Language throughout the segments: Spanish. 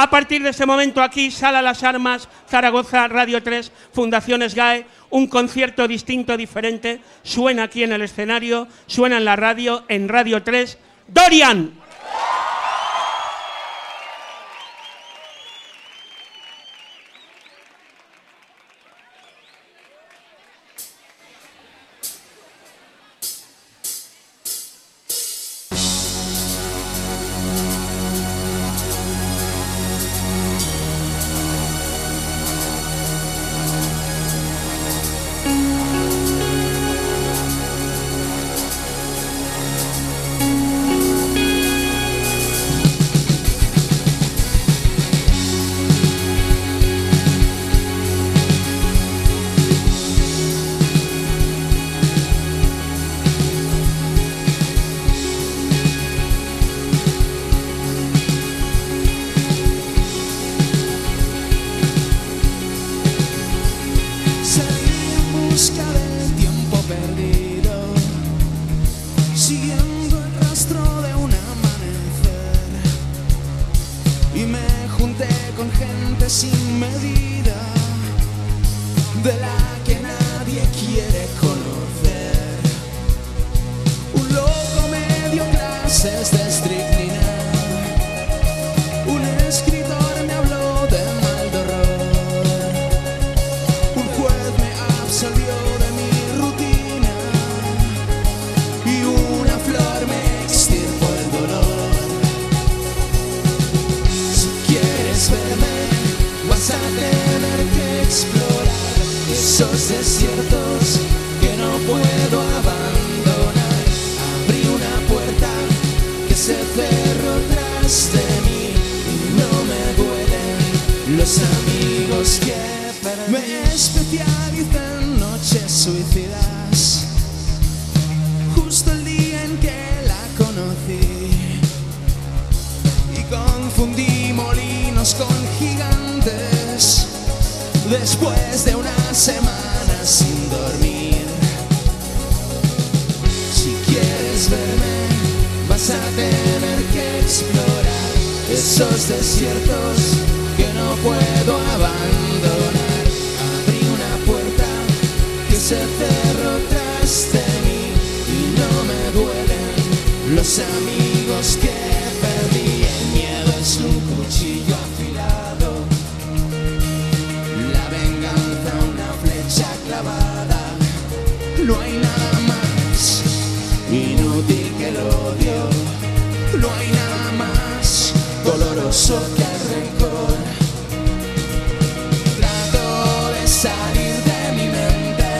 A partir de ese momento aquí, Sala Las Armas, Zaragoza, Radio 3, Fundación SGAE, un concierto distinto, diferente, suena aquí en el escenario, suena en la radio, en Radio 3, Dorian. Después de una semana sin dormir, si quieres verme, vas a tener que explorar esos desiertos que no puedo abandonar. Abrí una puerta que se cerró tras de mí y no me duelen los amigos que perdí. El miedo es un cuchillo afilado, la venganza una flecha clavada. No hay nada más inútil que el odio, no hay nada más doloroso que el rencor. Trato de salir de mi mente,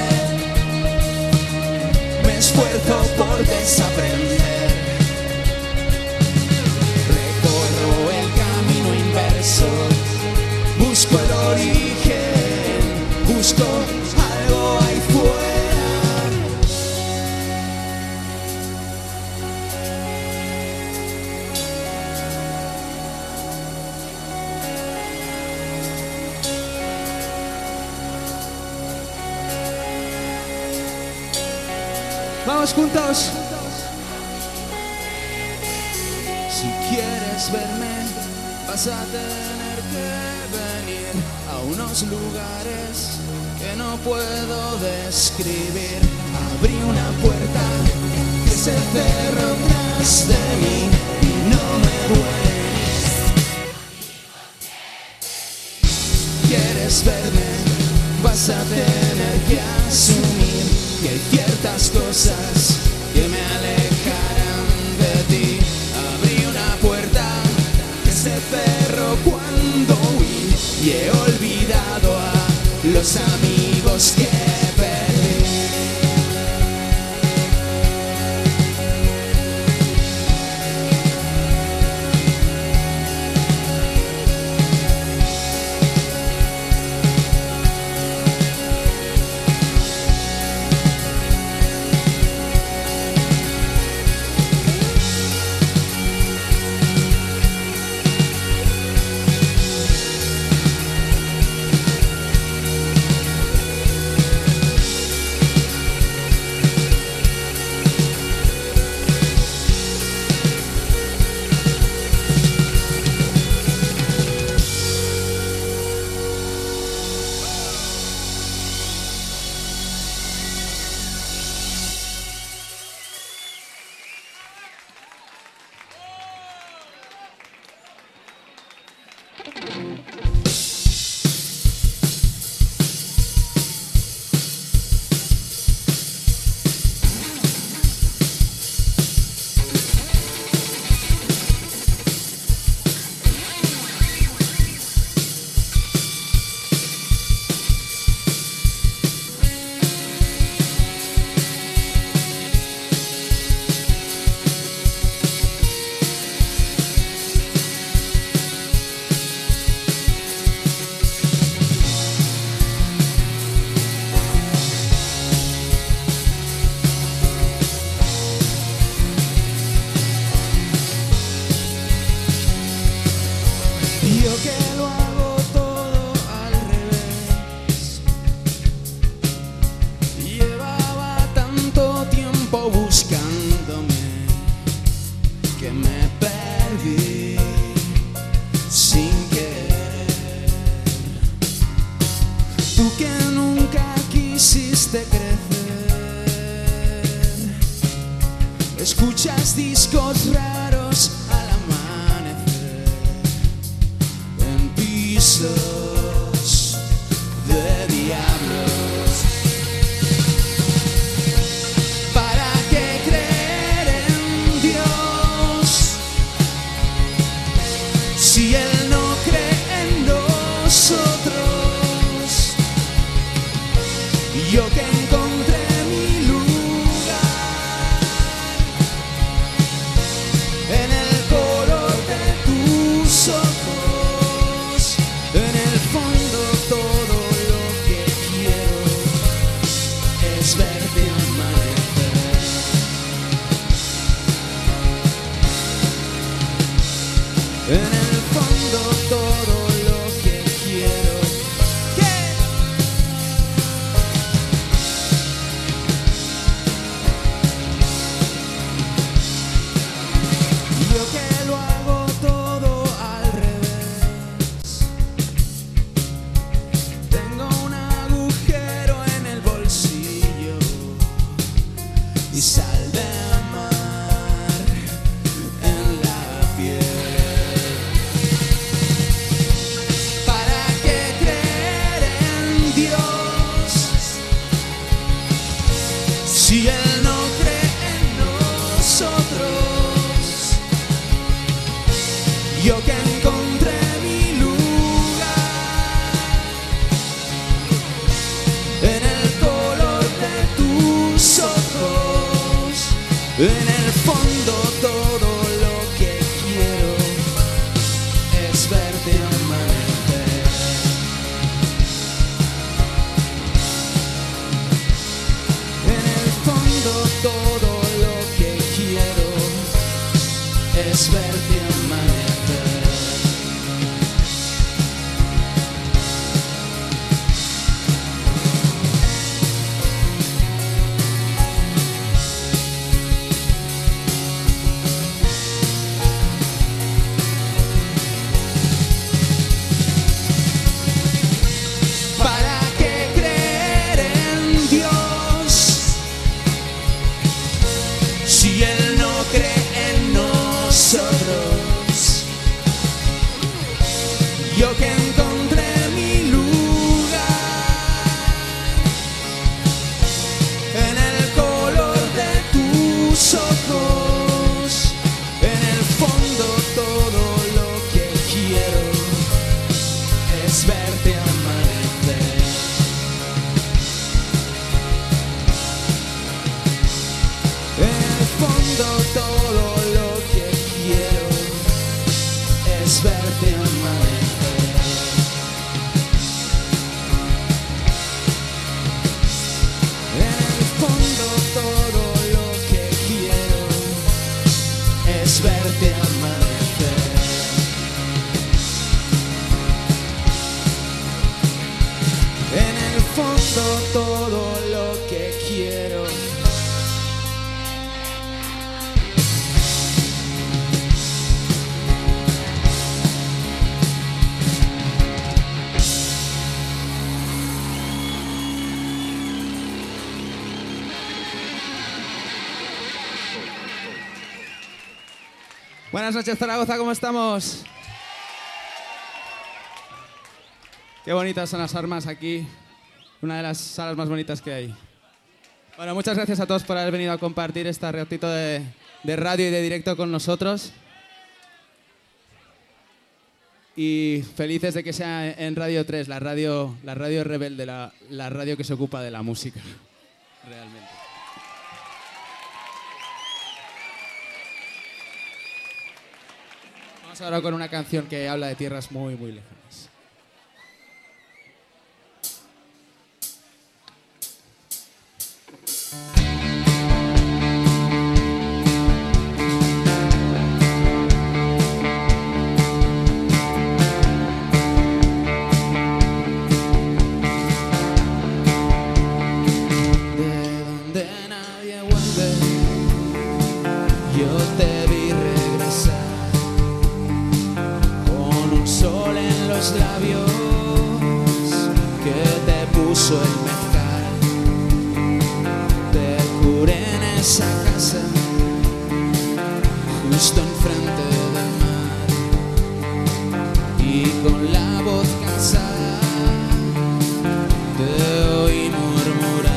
me esfuerzo por desaprender. Recorro el camino inverso, busco el origen, busco algo ahí fuera. Vamos juntos. Si quieres verme, vas a tener que venir a unos lugares que no puedo describir. Abrí una puerta que se cerró tras de mí y no me duele. Quieres verme, vas a tener que asumir que hay ciertas cosas que me alejarán de ti. Abrí una puerta que se cerró cuando huí y he olvidado a los amigos que perdí. Yo que lo hago todo al revés. Llevaba tanto tiempo buscándome que me perdí sin querer. Tú que nunca quisiste crecer, escuchas discos raros al amanecer en pisos de diablos. ¿Para qué creer en Dios si Él no cree en nosotros? Yo que encontré mi lugar en el color de tus ojos, en el fondo todo lo que quiero es verte amanecer. En el fondo todo lo que quiero. ¿Qué? Yo que lo hago todo al revés. Tengo un agujero en el bolsillo y sal de mar en la piel. ¿Para qué creer en Dios si Él no cree en nosotros? Yo que encontré mi lugar en el color de tus ojos, en el fondo todo lo que quiero es verte amanecer. En el fondo todo lo que quiero es verte amanecer. ¿Para qué creer en Dios si Él no cree en nosotros? Yo que encontré mi lugar en el color de tus ojos, en el fondo todo lo que quiero es verte amanecer. En el fondo todo lo que quiero es verte amanecer. En el fondo todo lo que quiero es verte amanecer. En el fondo todo lo que quiero. Buenas noches, Zaragoza, ¿cómo estamos? Qué bonitas son las armas aquí, una de las salas más bonitas que hay. Bueno, muchas gracias a todos por haber venido a compartir este ratito de radio y de directo con nosotros. Y felices de que sea en Radio 3, la radio rebelde, la radio que se ocupa de la música, realmente. Vamos ahora con una canción que habla de tierras muy, muy lejanas. los labios que te puso el mezcal. Te curé en esa casa, justo enfrente del mar, y con la voz cansada te oí murmurar.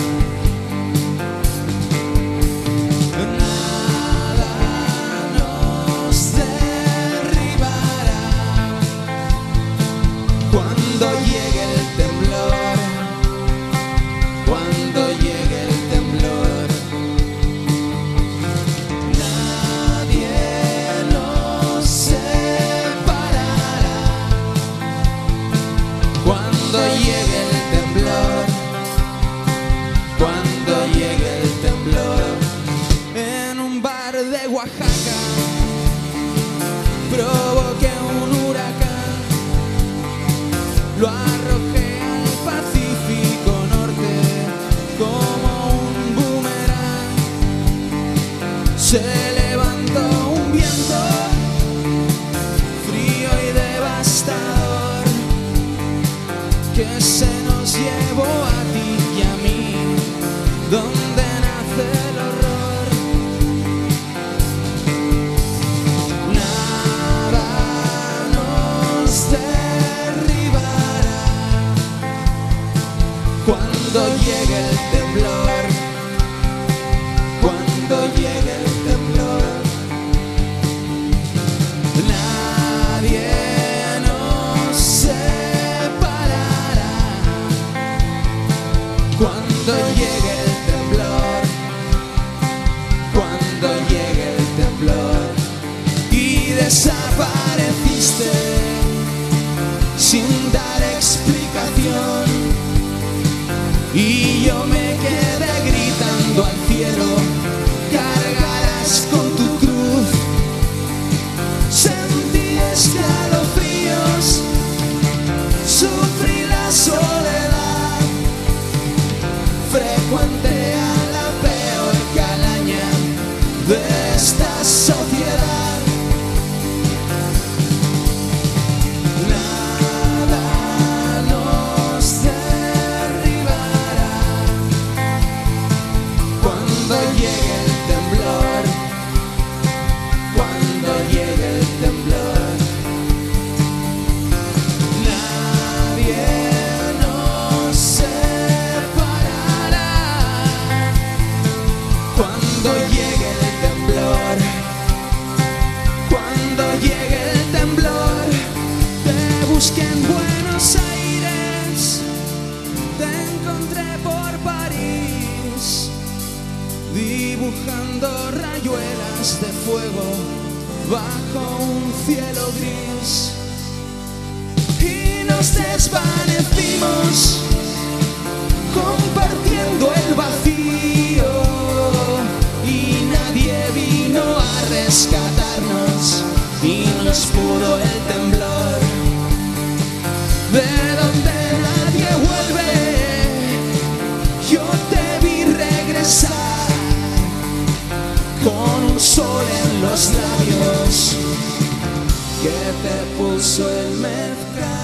Provoqué un huracán, lo arrojé al Pacífico Norte como un boomerang. Se levantó un viento frío y devastador que se nos llevó a ti y a mí, donde nace el horror. Cuando llegue el temblor, cuando llegue el temblor, nadie nos separará. Cuando llegue el temblor, cuando llegue el temblor, y desapareciste sin dar explicación. Y yo me quedé gritando al cielo, cargarás con tu cruz. Sentí escalofríos, sufrí la soledad, frecuenté a la peor calaña de esta sociedad. Que en Buenos Aires te encontré por París, dibujando rayuelas de fuego bajo un cielo gris, y nos desvanecimos compartiendo el vacío, y nadie vino a rescatarnos y nos pudo el temblor. De donde nadie vuelve, yo te vi regresar con un sol en los labios que te puso el mezcal.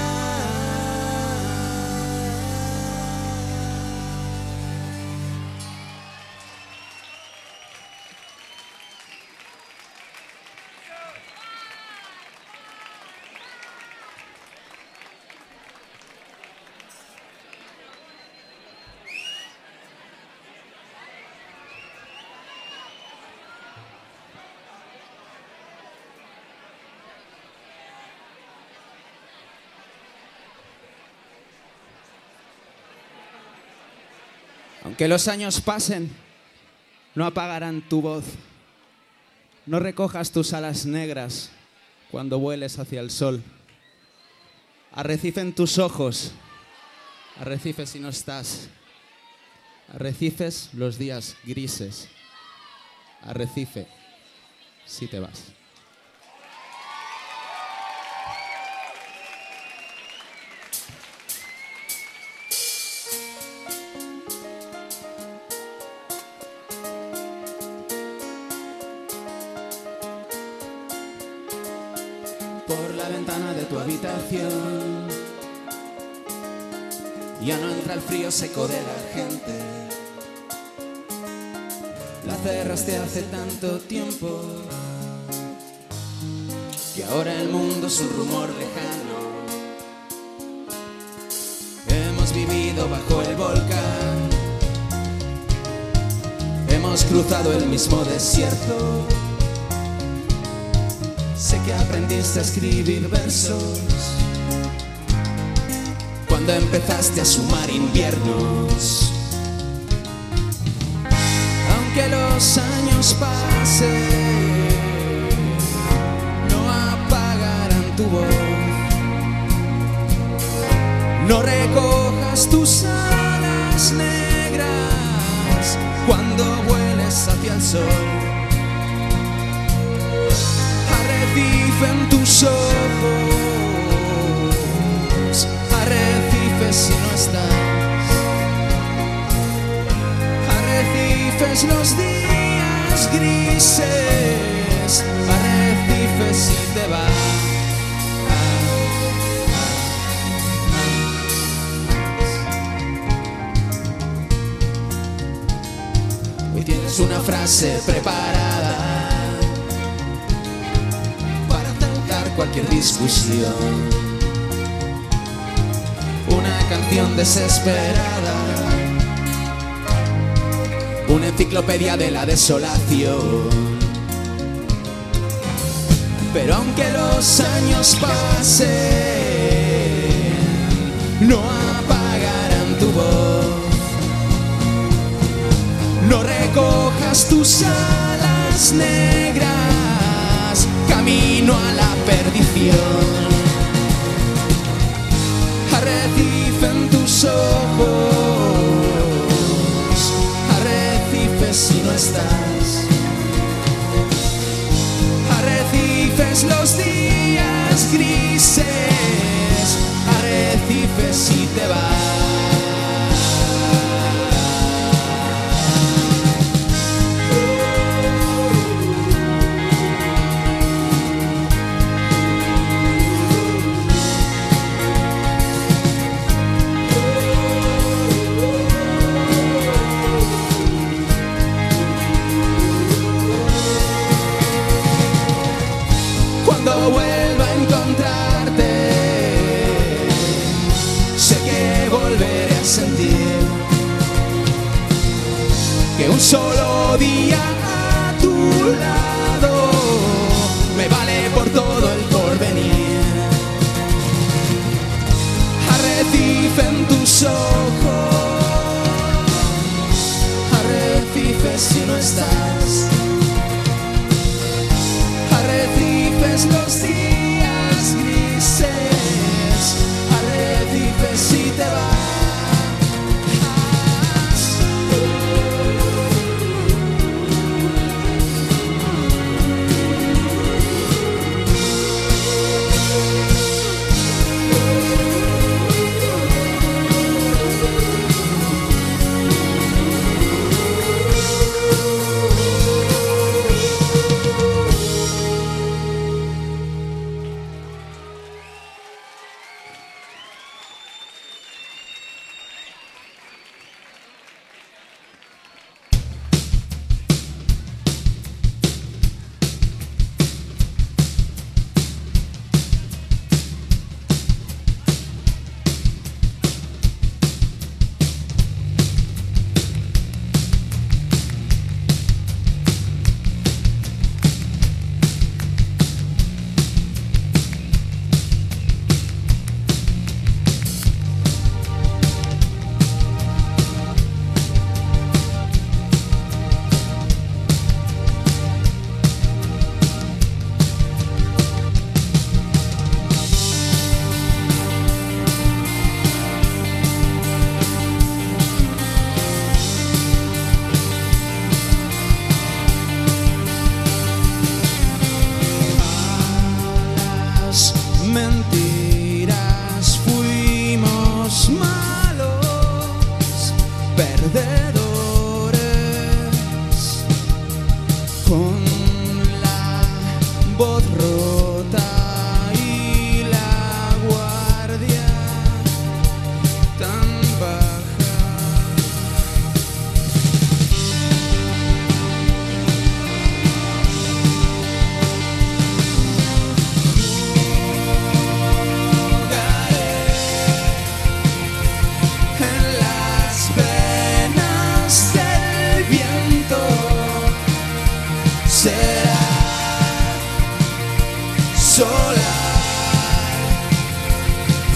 Aunque los años pasen, no apagarán tu voz. No recojas tus alas negras cuando vueles hacia el sol. Arrecife en tus ojos, arrecife si no estás. Arrecifes los días grises. Arrecife si te vas. por la ventana de tu habitación. Ya no entra el frío seco de la gente. La cerraste hace tanto tiempo que ahora el mundo es un rumor lejano. Hemos vivido bajo el volcán, hemos cruzado el mismo desierto. Sé que aprendiste a escribir versos cuando empezaste a sumar inviernos. Aunque los años pasen, no apagarán tu voz. No recojas tus alas negras cuando vueles hacia el sol. Arrecife en tus ojos, arrecife si no estás. Arrecifes los días grises, arrecife si te vas. Hoy tienes una frase preparada para zanjar cualquier discusión, una canción desesperada, una enciclopedia de la desolación. Pero aunque los años pasen, no apagarán tu voz. No recojas tus alas negras, camino a la perdición. Arrecife en tus ojos, arrecife si no estás. Arrecifes los días grises, arrecife si te vas. Cuando vuelva a encontrarte, sé que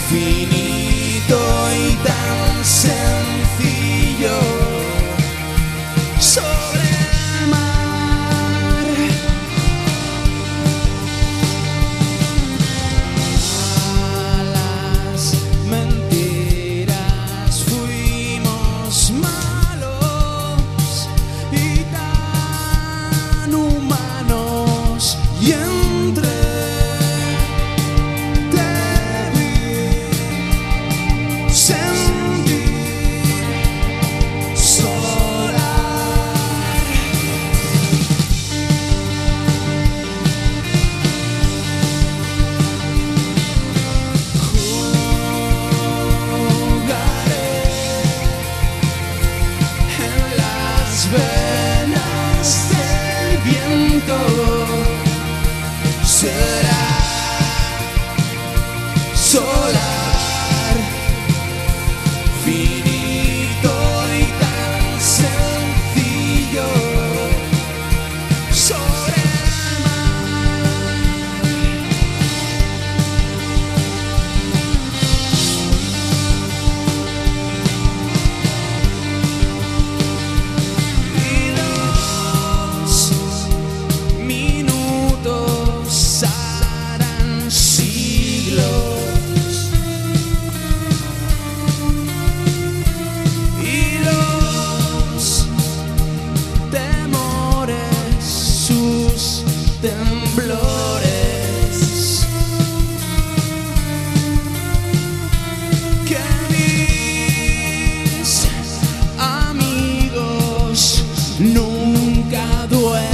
finito y tan sencillo, sobre el mar. A las mentiras fuimos malos y tan humanos, y entre será solar, finito y tan sencillo, sobre el mar. Y los minutos harán siglos, y los temores sus temblores. Que mis amigos nunca duermen,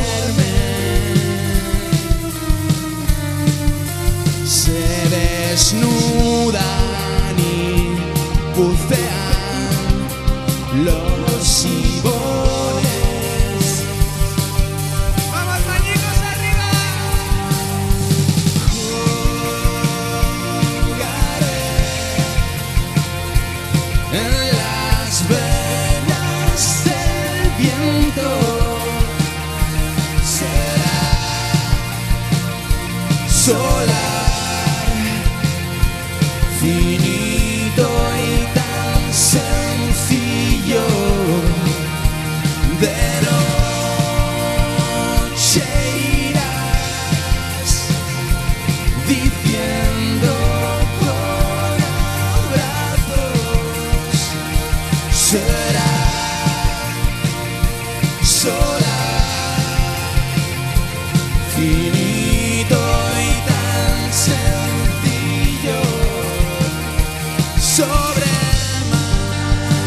se desnudan y bucean los ibones. ¡Vamos, mañicos, arriba! Jugaré en las venas del viento, será solar, finito y tan sencillo, de noche irás diciendo con abrazos, será solar, finito y tan sencillo, sobre el mar.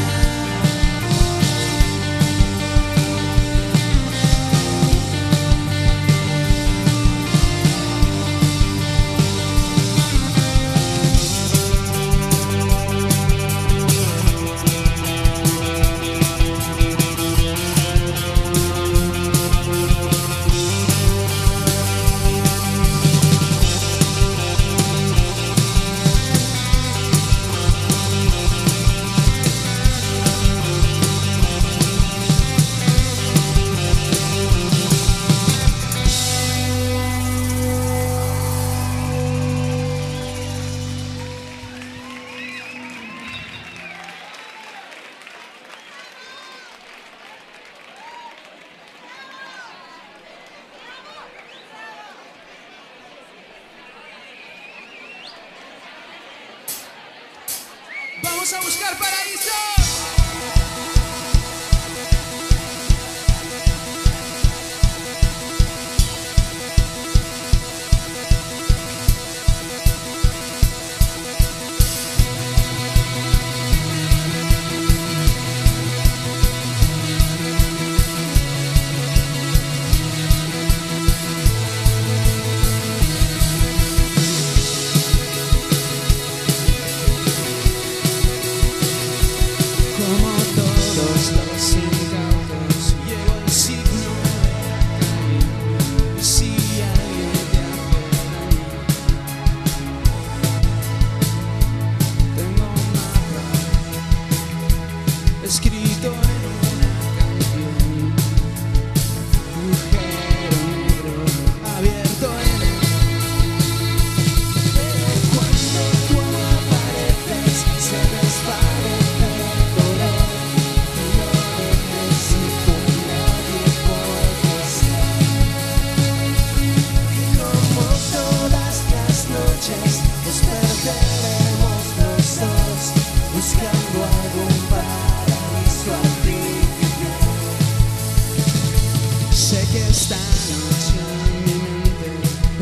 Vamos a buscar paraíso.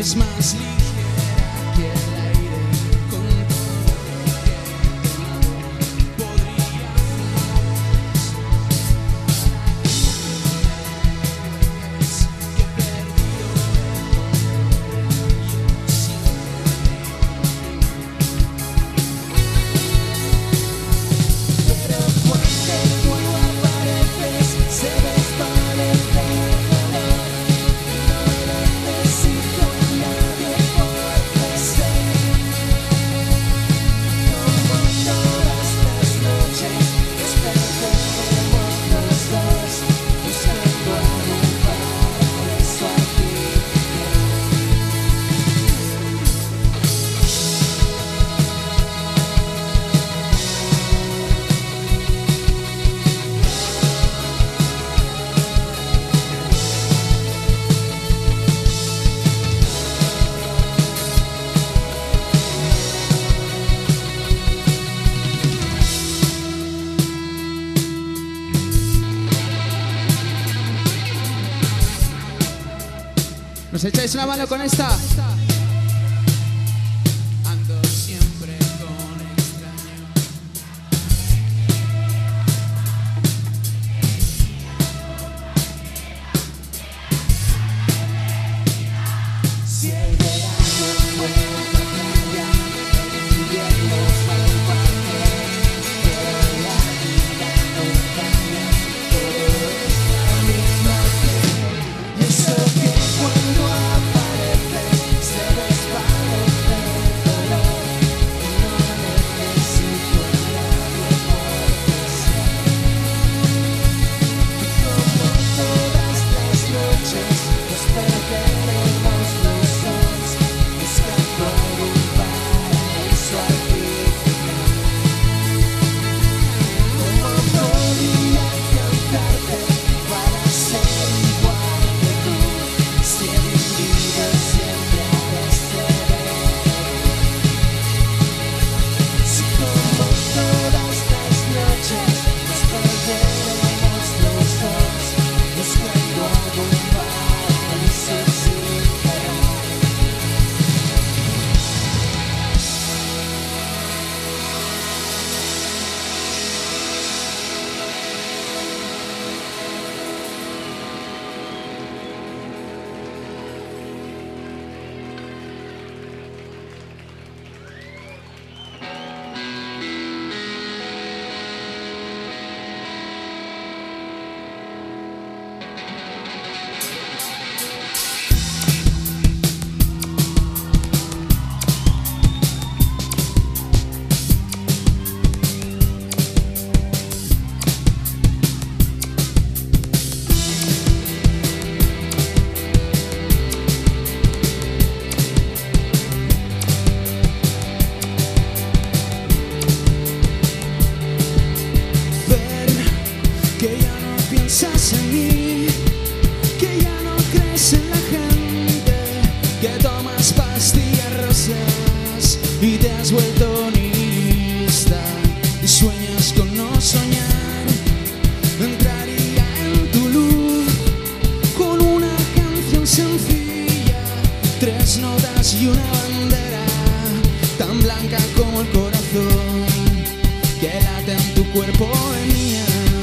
es más ligera que el aire, con todo lo que te mando podríamos es que he perdido el control y siempre pero cuando tú apareces se desvanece el dolor. No necesito a nadie porque sé como todas las noches despertaremos los dos buscando algún paraíso aquí. ¿Nos echáis una mano con esta? Ando siempre con extraños. Si el verano fue una playa, el invierno fue un papel, pero la vida no cambia, todo es la misma piel. Y eso que cuando apareces se desvanece el dolor y no necesito a nadie porque sé como todas las noches nos perderemos los dos buscando algún paraíso aquí. Como podría cantarte para ser igual que tú, si el individuo siempre ha de ceder. Si como todas las noches nos perderemos los dos buscando algún paraíso sin querer. Ver que ya no piensas en mí, que ya no crees en la gente, que tomas pastillas rosas y te has vuelto nihilista y sueñas con no soñar. Entraría en tu luz con una canción sencilla, 3 notas y una bandera tan blanca como el corazón que late en tu cuerpo en mía.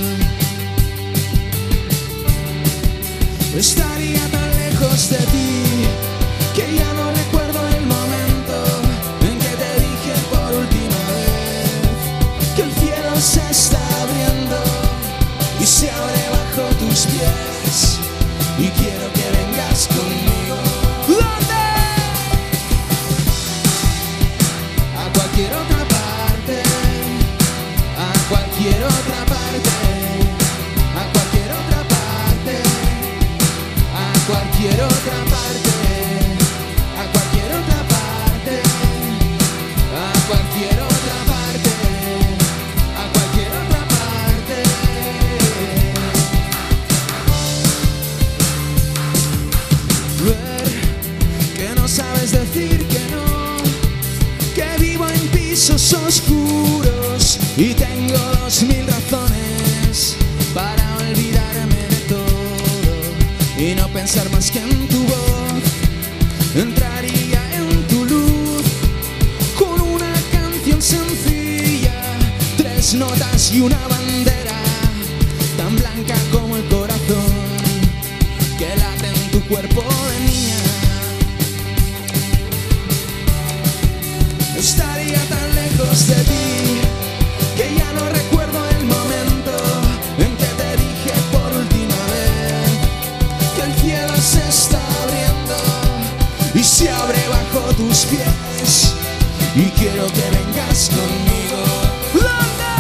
Estaría tan lejos de ti que ya no recuerdo el momento en que te dije por última vez que el cielo se está abriendo y se abre bajo tus pies y quiero que vengas conmigo. ¿Dónde? A cualquier otra parte, a cualquier otra parte, a cualquier otra parte, a cualquier otra parte, a cualquier otra parte, a cualquier otra parte, a cualquier otra parte. Ver que no sabes decir que no, que vivo en pisos oscuros y tengo 2000 razones para olvidarme de todo y no pensar más que en tu voz. Entrar las notas y una bandera tan blanca como el corazón que late en tu cuerpo de niña. Estaría tan lejos de ti que ya no recuerdo el momento en que te dije por última vez que el cielo se está abriendo y se abre bajo tus pies y quiero que vengas conmigo. ¿Dónde?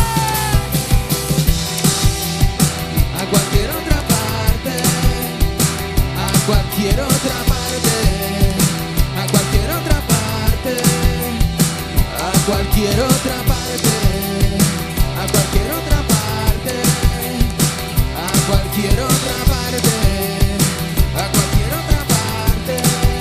A cualquier otra parte, a cualquier otra parte, a cualquier otra parte, a cualquier otra parte, a cualquier otra parte, a cualquier otra parte, a cualquier otra parte.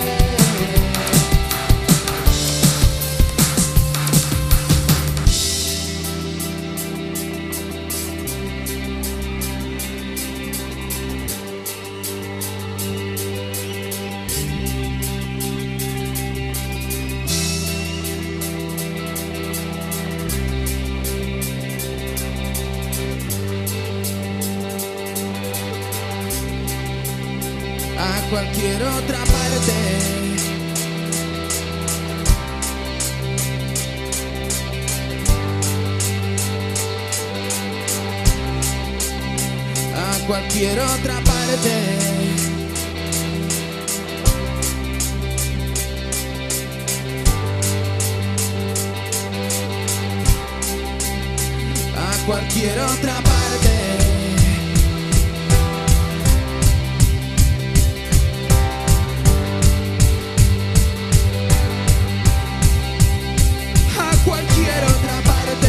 A cualquier otra parte. A cualquier otra parte. A cualquier otra parte. Cualquier otra parte.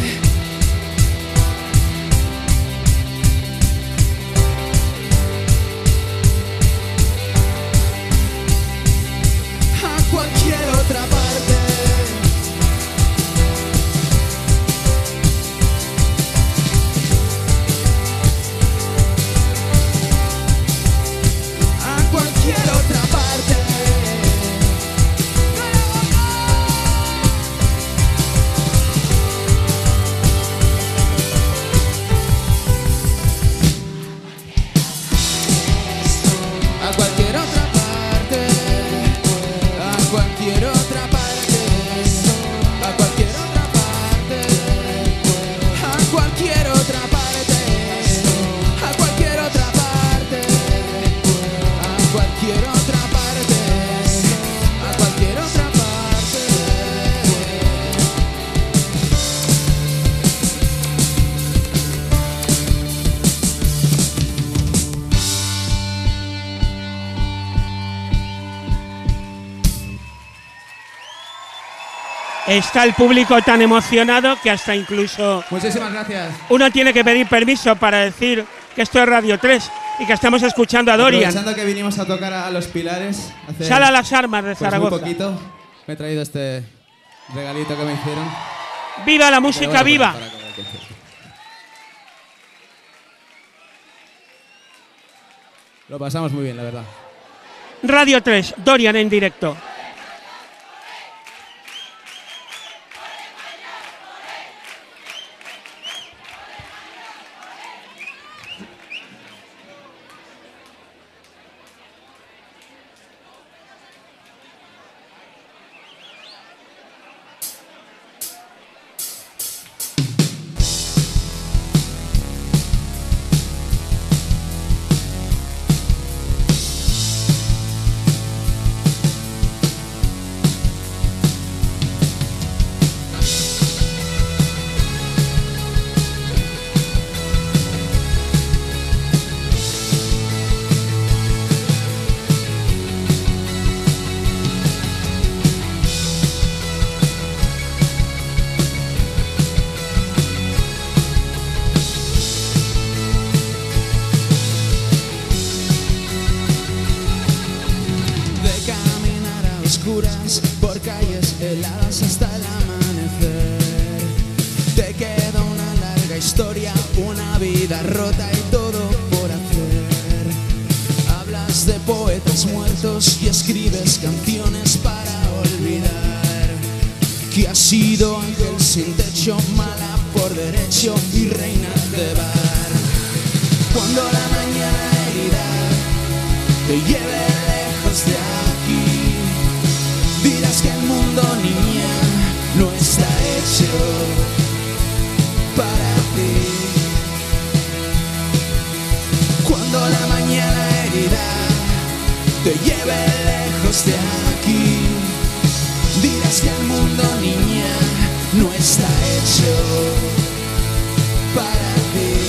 A cualquier otra parte. A cualquier otra parte. A cualquier otra parte, a cualquier otra parte, a cualquier otra parte, a cualquier otra parte, a cualquier otra parte, a cualquier otra parte, a cualquier otra parte. Está el público tan emocionado que hasta incluso Muchísimas gracias. uno tiene que pedir permiso para decir que esto es Radio 3 y que estamos escuchando a Dorian. Aprovechando que vinimos a tocar a Los Pilares hace Sal a las armas de pues Zaragoza. muy poquito, me he traído este regalito que me hicieron. ¡Viva la música, Pero bueno, viva! para acabar el concierto. Lo pasamos muy bien, la verdad. Radio 3, Dorian en directo. Por calles heladas hasta el amanecer. Te queda una larga historia, una vida rota y todo por hacer. Hablas de poetas muertos y escribes canciones para olvidar que has sido ángel sin techo, mala por derecho y reina de bar. Cuando la mañana herida te lleve lejos de aquí, dirás que el mundo, niña, no está hecho para ti. Cuando la mañana herida te lleve lejos de aquí, dirás que el mundo, niña, no está hecho para ti.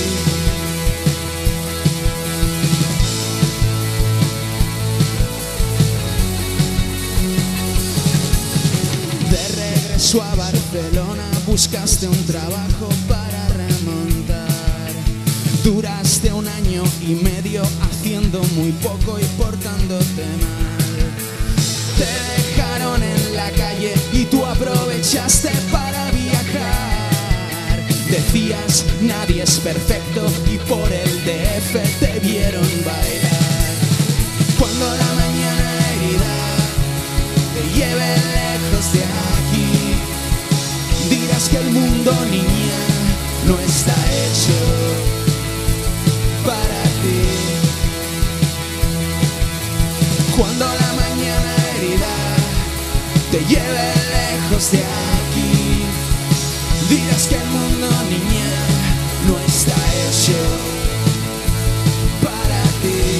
De regreso a Barcelona buscaste un trabajo para remontar. Duraste 1 año y medio haciendo muy poco y portándote mal. Te dejaron en la calle y tú aprovechaste para viajar. Decías, nadie es perfecto, y por el DF te vieron bailar. Cuando la mañana herida te lleve lejos de aquí, dirás que el mundo, niña, no está hecho para ti. Cuando la mañana herida te lleve lejos de aquí, dirás que el mundo, niña, no está hecho para ti.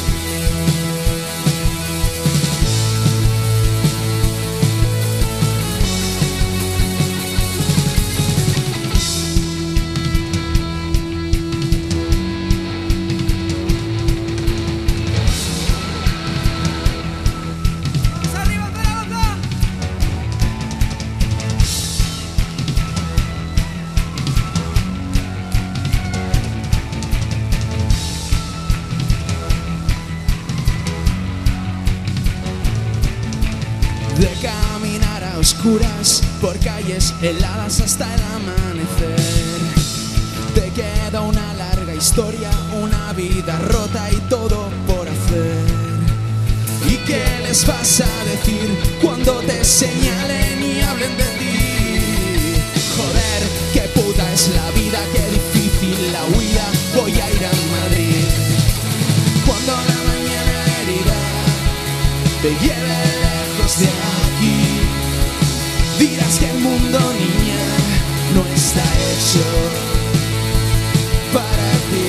De caminar a oscuras por calles heladas hasta el amanecer, te queda una larga historia, una vida rota y todo por hacer. ¿Y qué les vas a decir cuando te señalen y hablen de ti? Joder, qué puta es la vida, qué difícil la huida, voy a ir a Madrid. Cuando la mañana herida te lleve lejos de aquí, dirás que el mundo, niña, no está hecho para ti.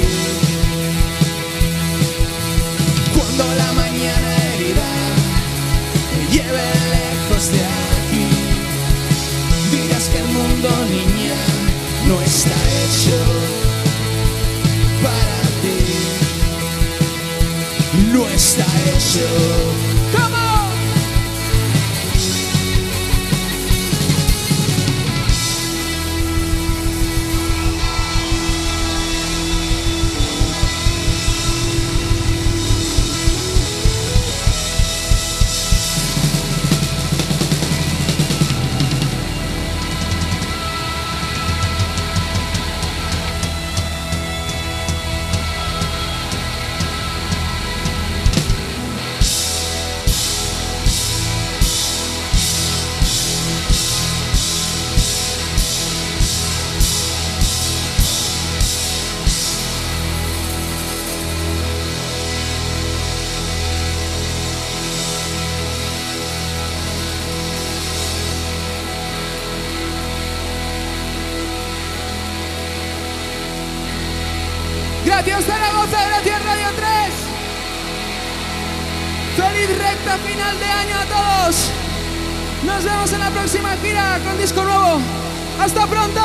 Cuando la mañana herida te lleve lejos de aquí, dirás que el mundo, niña, no está hecho para ti. No está hecho. ¡Come on! Gracias Zaragoza, gracias Radio 3. Feliz recta final de año a todos. Nos vemos en la próxima gira con disco nuevo. ¡Hasta pronto!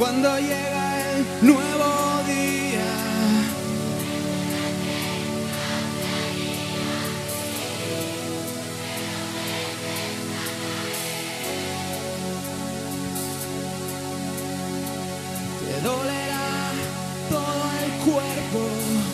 cuando llega el nuevo día. Te dolerá todo el cuerpo.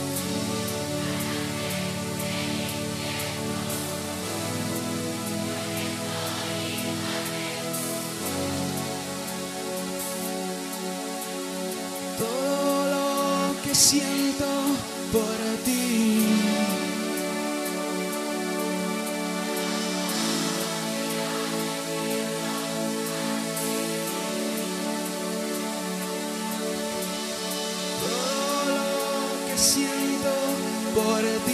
Todo lo que siento por ti. Todo lo que siento por ti.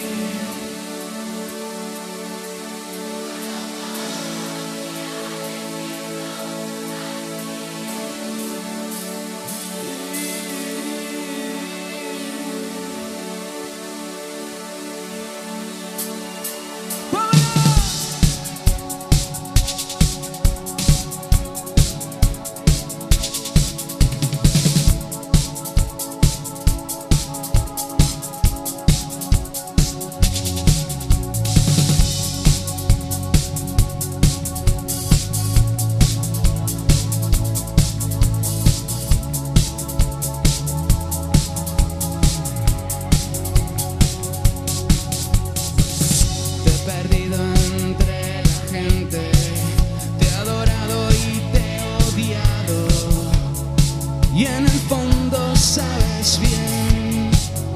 Y en el fondo sabes bien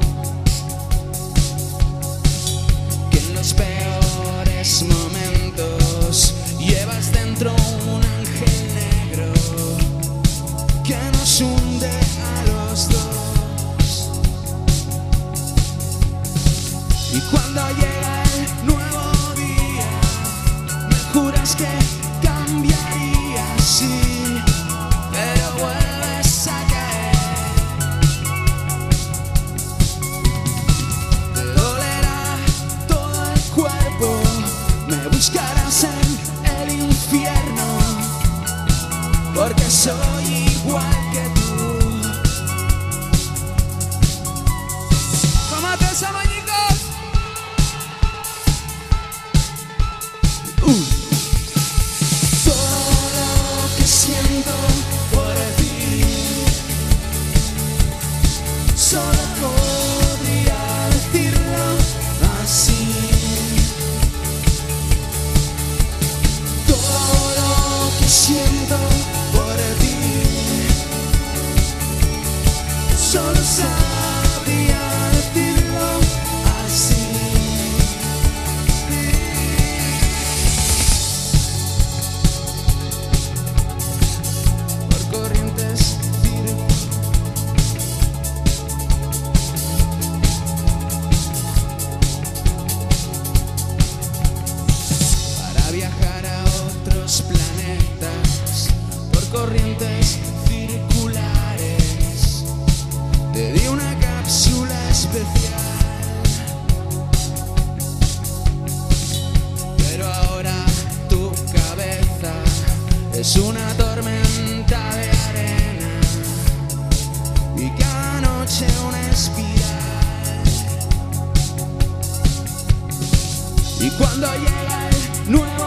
que en los peores momentos llevas dentro un ángel negro que nos hunde a los dos. Y cuando llega el nuevo día, me juras que cambiarías, sí, pero vuelves a caer. Te dolerá todo el cuerpo, me buscarás en el infierno, porque soy igual que tú. ¡Tómate esa, mañicos! Todo lo que siento por ti, solo podría decirlo así. Todo lo que siento por ti, solo sabría decirlo así. Por corrientes para viajar a otros planetas, por corrientes circulares, te di una cápsula especial, pero ahora tu cabeza es una tormenta de arena y cada noche una espiral. Y cuando llega el nuevo